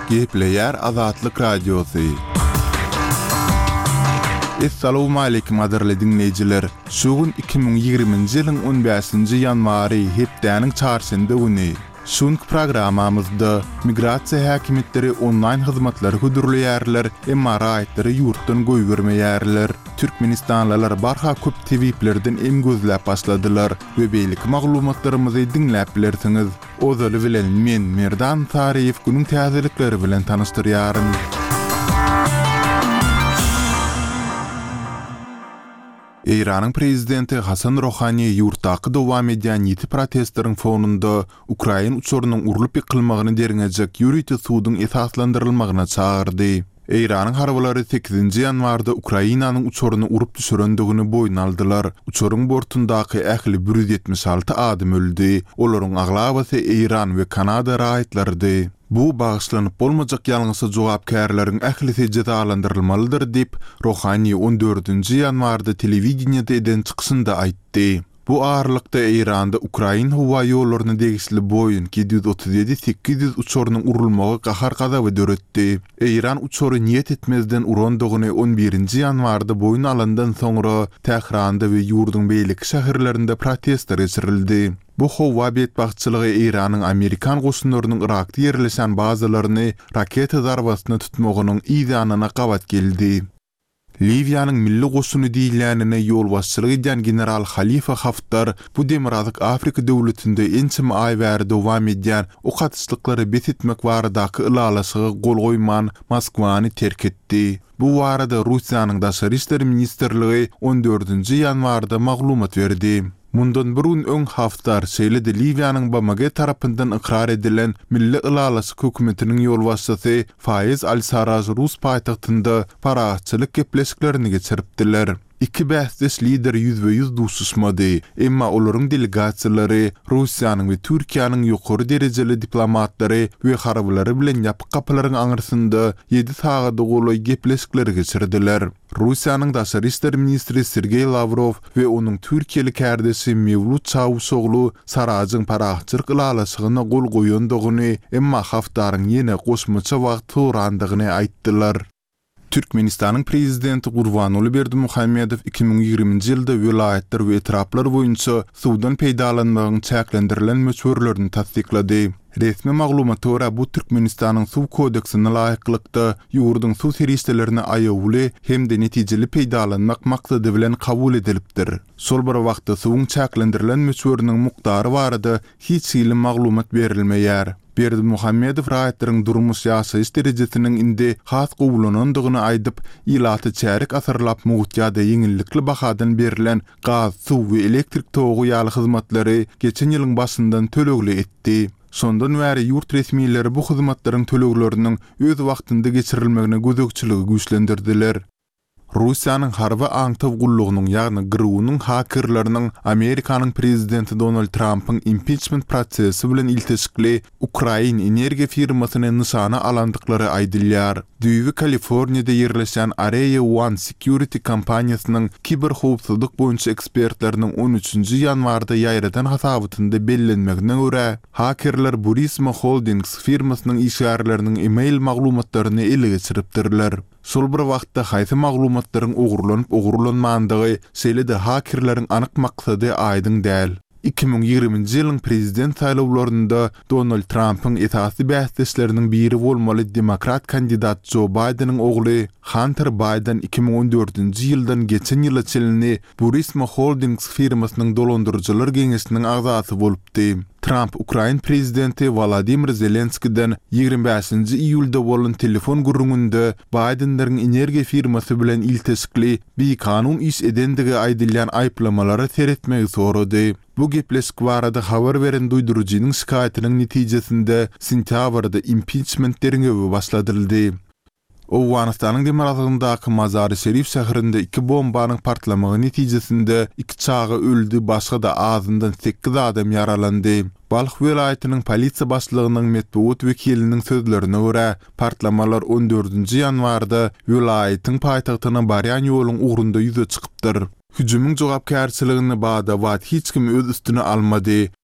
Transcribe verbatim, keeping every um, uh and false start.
Gepleyer Azatlyk Radiosu. Assalamu alaykum aderli dinleyijiler. Şugun iki bin ýigrimiji ýylyň on beşinji ýanwary hepdäniň çarşynda güni. Şunky programamyzda migrasiýa häkimetleri online hyzmatlary güdürleýärler, emma raýatları ýurtdan goýbermeýärler. Türkmenistanlylar barha köp T V-lerden em gözläp başladylar we beýlik maglumatlarymyzy dinläp bilersiňiz. Ozaly bilen men Merdan Tariýew günüň täzelikleri bilen tanyşdyrýarym. Iranyň prezidenti Hasan Rohani ýurtdaky dowam edýän ýeti protestlaryň fonunda Ukraina uçurunyň urulyp ýykylmagyny derňejek ýürüýti suwdyň esaslandyrylmagyna çağırdy. Iranyň harbalary sekizinji ýanwarda Ukrainanyň uçuruny urup düşürendigini boýun aldylar. Uçuryň bortundaky ähli bir ýüz ýetmiş alty adam öldü. Olaryň aglabasy Iran we Kanada raýatlarydy. Bu bağışlanıp bolmajak ýalňysy jogapkärleriň ählisi cezalandyrylmalydyr diýip Rohani on dördünji ýanwarda telewizionyada eden çykyşynda aýtdy. Bu ağırlykda Iranda Ukraina howa ýollaryny degisli boýun yedi yüz otuz ýedi sekiz yüz uçurynyň urulmagy gahar gazaby döretdi. Iran uçury niýet etmezden urandygyny on birinji ýanwarda boýun alandan soňra Tehranda we ýurdun beýlik şäherlerinde protestler geçirildi. Bu howa betbaççylygy Iranyň Amerikan goşunlarynyň Irakda ýerleşen bazalaryny raket zarbasyna tutmagynyň ýa-da gawat geldi. Livyanyň milli goşuny diýilänine ýol başçylyk edýän general Halifa Haftar bu Demirazyk Afrika döwletinde ençim aý bäri dowam edýän okaçlyklary betitmek baradaky ylalasyga gol goýman Moskwany terk etdi. Bu barada Russiýanyň daşary işler ministrligi on dördünji ýanwarda maglumat berdi. Mundan burun öň Haftar şeýle-de Livyanyň Bamage tarapyndan ikrar edilen milli ılalasy hökümetiniň ýolbaşçysy Faiz Al-Sarraj Rus paýtagtynda paragatçylyk gepleşiklerini geçiripdiler. İki bäsdeş lider yüz ve yüz duşuşmady, emma olaryň delegasiýalary Russiýanyň we Türkiýanyň ýokary derejeli diplomatlary we harablary bilen ýapyk kapylaryň aňyrsynda ýedi sagada goly gepleşikleri geçirdiler. Russiýanyň daşary işler ministri Sergey Lavrov we onuň Türkiýelik härdesi Mevlut Çavuşoglu Saraýyň paragatçylyk ylalasygyna gol goýandygyny, emma Haftaryň ýene goşmaça wagt turandygyny aýtdylar. Türkmenistanyň prezidenti Gurbanuly Berdimuhammedow iki bin ýigrimiji ýylda vilayetler we etraplar boýunça suwdan peýdalanmagyň çäklendirilen möçberlerini tasdiklady. Resmi maglumata görä bu Türkmenistanyň suw kodeksine laýyklykda ýurdun suw serişlerini aýawly hemde netijeli peýdalanmak maksady bilen kabul edilipdir. Şol bir wagtda suwun çäklendirilen möçberiniň mukdary barada hiç ýyly maglumat berilmeýär. Berdimuhammedow raýatlaryň durmuş ýaşaýyş derejesiniň indi has gowulanandygyny aýdyp, ýylaty çärik asyrlap muhitýada ýeňillikli bahadan berilen gaz, suw we elektrik togy ýaly hyzmatlary geçen ýylyň başyndan tölegli etdi. Sondan bäri ýurt resmiýetleri bu hyzmatlaryň tölegleriniň öz wagtynda geçirilmegine gözegçiligi güýçlendirdiler. Russiýanyň harby aňtaw gullugynyň ýagny gyrywynyň hakerlerining Amerikanyň prezidenti Donald Trump'yň impeachment prosesi bilen ilteşikli Ukraina energiýa firmasyny nişana alandyklary aýdylýar. Düýbi Kaliforniýada ýerleşen Area One Security kompaniýasynyň kiber howpsuzlyk boýunça ekspertleriniň on üçünji ýanwarda ýaýratan hasabatynda bellenmegine görä, hakerler Burisma Holdings firmasynyň işgärleriniň e-mail maglumatlaryny ele geçiripdirler. Şol bir wagtda haýsy maglumatlaryň ogurlanyp ogurlanmandygy şeýle-de hakerleriň anyk maksady aýdyň däl. iki bin ýigrimiji ýylyň prezident saýlawlarynda Donald Trump'yň esasy bäsdeşleriniň biri bolmaly demokrat kandidat Joe Biden'yň ogly Hunter Biden iki bin on dördünji ýyldan geçen ýyla çelini Burisma Holdings firmasynyň dolandyrjylar geňesiniň agzasy bolupdy. Trump Ukraina prezidenti Volodymyr Zelenski'den ýigrimbi beşinji iýulda bolan telefon gurrununda Biden'laryň energiýa firmasy bilen ilteşikli bir kanun iş edendigi aýdylýan aýplamalary seretmegi sorady. Bu gepleşik barada habar beren duýdurucuynyň şikaýatynyň netijesinde sentýabrda impeachment derňebi başladyldy. Owganistanyň Demirazygyndaky Mazar-ı Şerif şäherinde iki bombanyň partlamagy netijesinde iki çagy öldü, başga da azyndan sekiz adam yaralandy. Balx vilayatynyň polisiýa başlygynyň metbuat wekiliniň sözlerine görä, partlamalar on dördünji ýanwarda vilayatyň paýtagtyna barýan ýoluň ugrunda ýüze çykypdyr. Hüjümüň jogapkärçiligini bada wat hiç kim öz üstüne almady.